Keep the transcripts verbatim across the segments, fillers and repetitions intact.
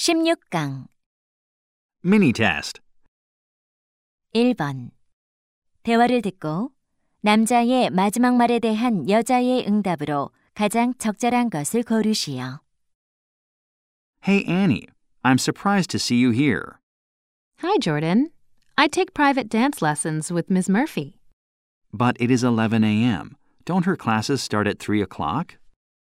십육 강 Mini test. 일 번 대화를 듣고 남자의 마지막 말에 대한 여자의 응답으로 가장 적절한 것을 고르시오. Hey, Annie. I'm surprised to see you here. Hi, Jordan. I take private dance lessons with Miss Murphy. But it is eleven a.m. Don't her classes start at three o'clock?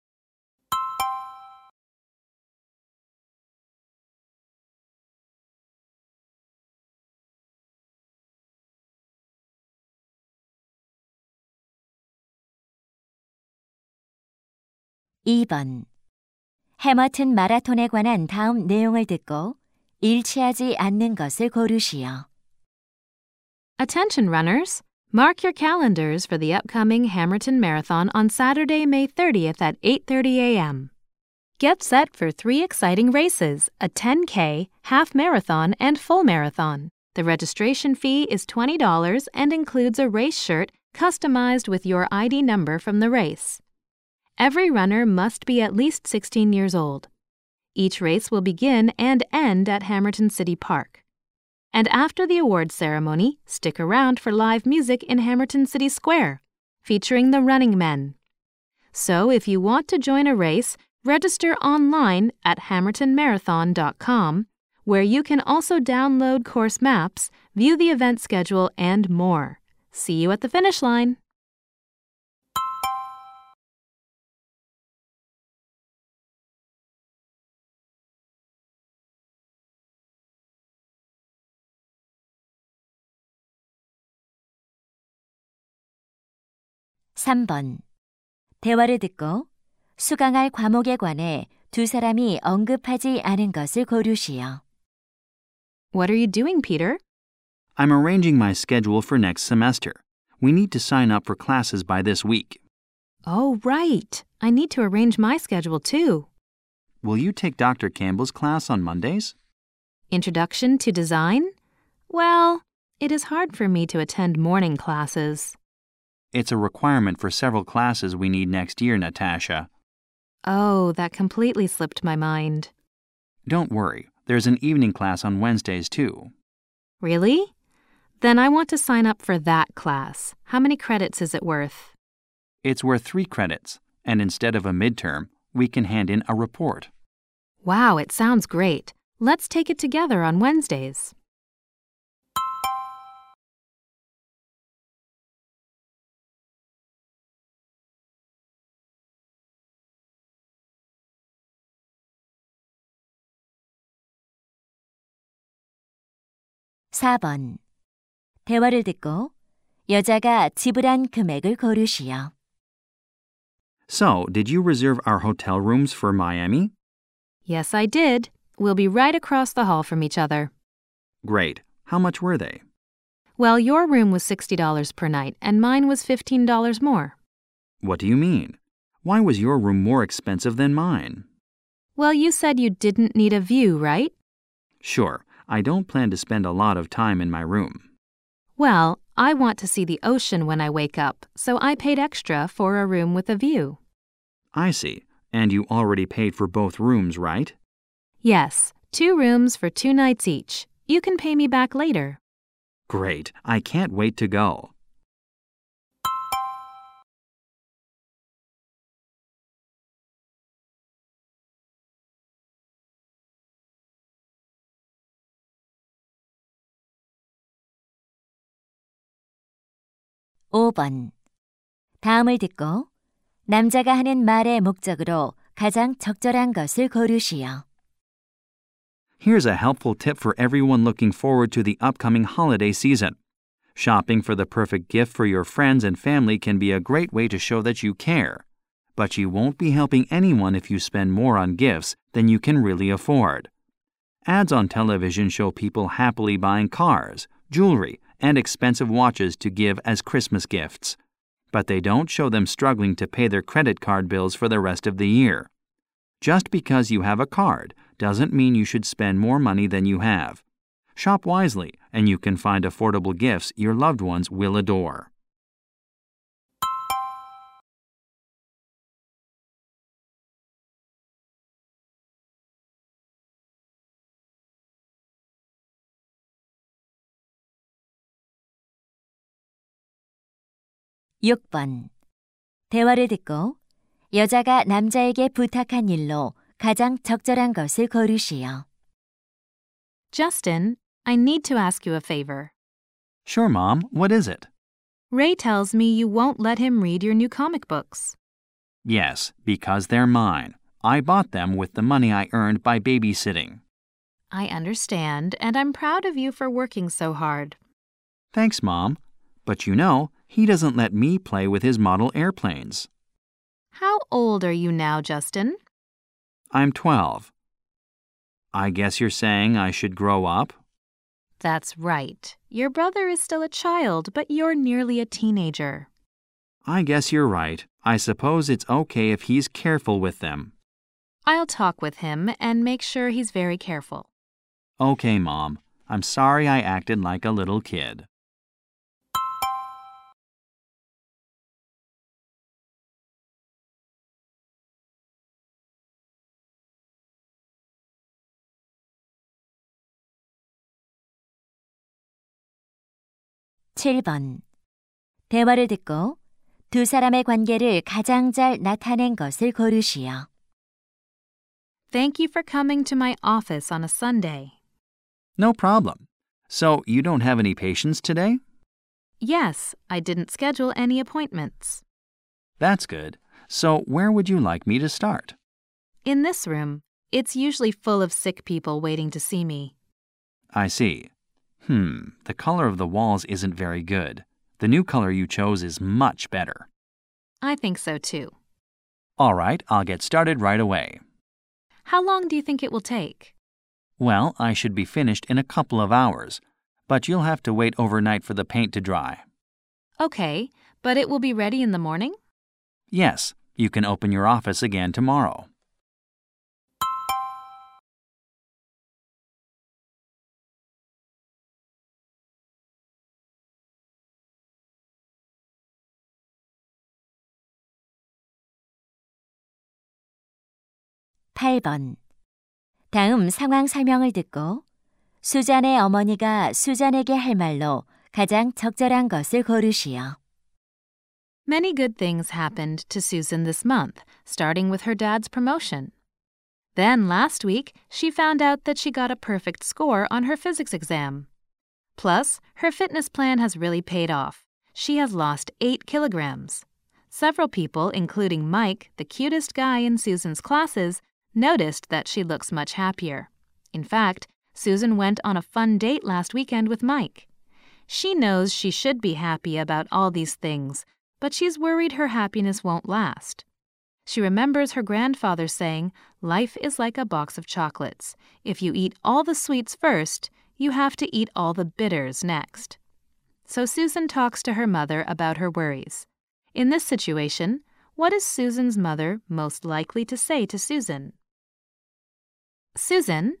이 번 해머튼 마라톤에 관한 다음 내용을 듣고 일치하지 않는 것을 고르시오. Attention runners! Mark your calendars for the upcoming Hamilton Marathon on Saturday, May thirtieth at eight thirty a.m. Get set for three exciting races, a ten K, half marathon, and full marathon. The registration fee is twenty dollars and includes a race shirt customized with your I D number from the race. Every runner must be at least sixteen years old. Each race will begin and end at Hamilton City Park. And after the awards ceremony, stick around for live music in Hamilton City Square, featuring the Running Men. So if you want to join a race, register online at hamilton marathon dot com, where you can also download course maps, view the event schedule, and more. See you at the finish line! 삼 번 대화를 듣고 수강할 과목에 관해 두 사람이 언급하지 않은 것을 고르시오. What are you doing, Peter? I'm arranging my schedule for next semester. We need to sign up for classes by this week. Oh, right. I need to arrange my schedule too. Will you take Doctor Campbell's class on Mondays? Introduction to Design? Well, it is hard for me to attend morning classes. It's a requirement for several classes we need next year, Natasha. Oh, that completely slipped my mind. Don't worry. There's an evening class on Wednesdays, too. Really? Then I want to sign up for that class. How many credits is it worth? It's worth three credits, and instead of a midterm, we can hand in a report. Wow, it sounds great. Let's take it together on Wednesdays. 사 번 대화를 듣고 여자가 지불한 금액을 고르시오. So, did you reserve our hotel rooms for Miami? Yes, I did. We'll be right across the hall from each other. Great. How much were they? Well, your room was sixty dollars per night, and mine was fifteen dollars more. What do you mean? Why was your room more expensive than mine? Well, you said you didn't need a view, right? Sure. I don't plan to spend a lot of time in my room. Well, I want to see the ocean when I wake up, so I paid extra for a room with a view. I see. And you already paid for both rooms, right? Yes, two rooms for two nights each. You can pay me back later. Great. I can't wait to go. 오 번 다음을 듣고 남자가 하는 말의 목적으로 가장 적절한 것을 고르시오. Here's a helpful tip for everyone looking forward to the upcoming holiday season. Shopping for the perfect gift for your friends and family can be a great way to show that you care. But you won't be helping anyone if you spend more on gifts than you can really afford. Ads on television show people happily buying cars, jewelry, and expensive watches to give as Christmas gifts. But they don't show them struggling to pay their credit card bills for the rest of the year. Just because you have a card doesn't mean you should spend more money than you have. Shop wisely, and you can find affordable gifts your loved ones will adore. 육 번. 대화를 듣고 여자가 남자에게 부탁한 일로 가장 적절한 것을 고르시오. Justin, I need to ask you a favor. Sure, Mom. What is it? Ray tells me you won't let him read your new comic books. Yes, because they're mine. I bought them with the money I earned by babysitting. I understand, and I'm proud of you for working so hard. Thanks, Mom. But you know, he doesn't let me play with his model airplanes. How old are you now, Justin? I'm twelve. I guess you're saying I should grow up? That's right. Your brother is still a child, but you're nearly a teenager. I guess you're right. I suppose it's okay if he's careful with them. I'll talk with him and make sure he's very careful. Okay, Mom. I'm sorry I acted like a little kid. 칠 번. 대화를 듣고 두 사람의 관계를 가장 잘 나타낸 것을 고르시오. Thank you for coming to my office on a Sunday. No problem. So, you don't have any patients today? Yes, I didn't schedule any appointments. That's good. So, where would you like me to start? In this room, it's usually full of sick people waiting to see me. I see. Hmm, the color of the walls isn't very good. The new color you chose is much better. I think so too. All right, I'll get started right away. How long do you think it will take? Well, I should be finished in a couple of hours, but you'll have to wait overnight for the paint to dry. Okay, but it will be ready in the morning? Yes, you can open your office again tomorrow. 팔 번. 다음 상황 설명을 듣고 수잔의 어머니가 수잔에게 할 말로 가장 적절한 것을 고르시오. Many good things happened to Susan this month, starting with her dad's promotion. Then last week, she found out that she got a perfect score on her physics exam. Plus, her fitness plan has really paid off. She has lost eight kilograms. Several people, including Mike, the cutest guy in Susan's classes, noticed that she looks much happier. In fact, Susan went on a fun date last weekend with Mike. She knows she should be happy about all these things, but she's worried her happiness won't last. She remembers her grandfather saying, "Life is like a box of chocolates. If you eat all the sweets first, you have to eat all the bitters next." So Susan talks to her mother about her worries. In this situation, what is Susan's mother most likely to say to Susan? Susan?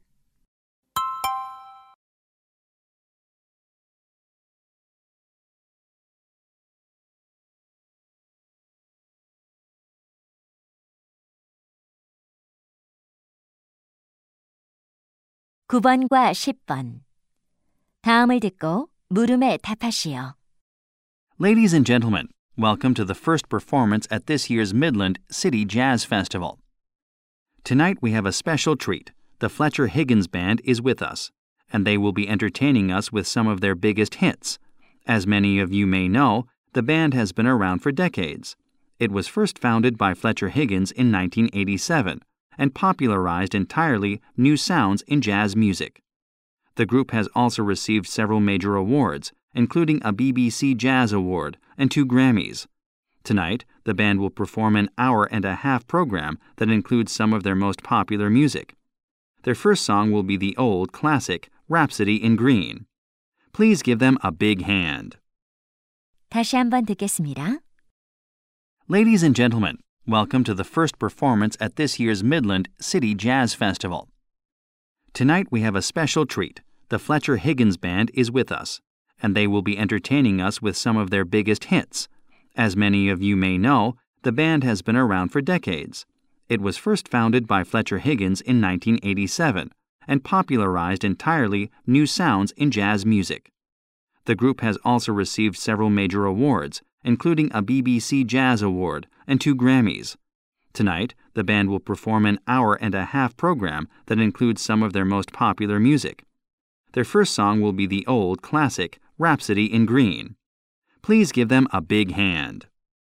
구 번과 십 번. 다음을 듣고 물음에 답하시오. Ladies and gentlemen, welcome to the first performance at this year's Midland City Jazz Festival. Tonight we have a special treat. The Fletcher Higgins Band is with us, and they will be entertaining us with some of their biggest hits. As many of you may know, the band has been around for decades. It was first founded by Fletcher Higgins in nineteen eighty-seven and popularized entirely new sounds in jazz music. The group has also received several major awards, including a B B C Jazz Award and two Grammys. Tonight, the band will perform an hour and a half program that includes some of their most popular music. Their first song will be the old classic Rhapsody in Green. Please give them a big hand. 다시 한번 듣겠습니다. Ladies and gentlemen, welcome to the first performance at this year's Midland City Jazz Festival. Tonight we have a special treat. The Fletcher Higgins Band is with us, and they will be entertaining us with some of their biggest hits. As many of you may know, the band has been around for decades. It was first founded by Fletcher Higgins in nineteen eighty-seven and popularized entirely new sounds in jazz music. The group has also received several major awards, including a B B C Jazz Award and two Grammys. Tonight, the band will perform an hour and a half program that includes some of their most popular music. Their first song will be the old classic Rhapsody in Green. Please give them a big hand.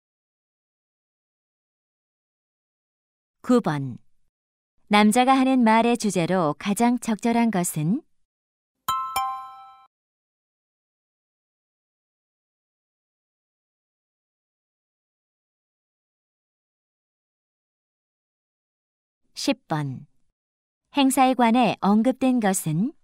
구 번. 남자가 하는 말의 주제로 가장 적절한 것은? 십 번. 행사에 관해 언급된 것은?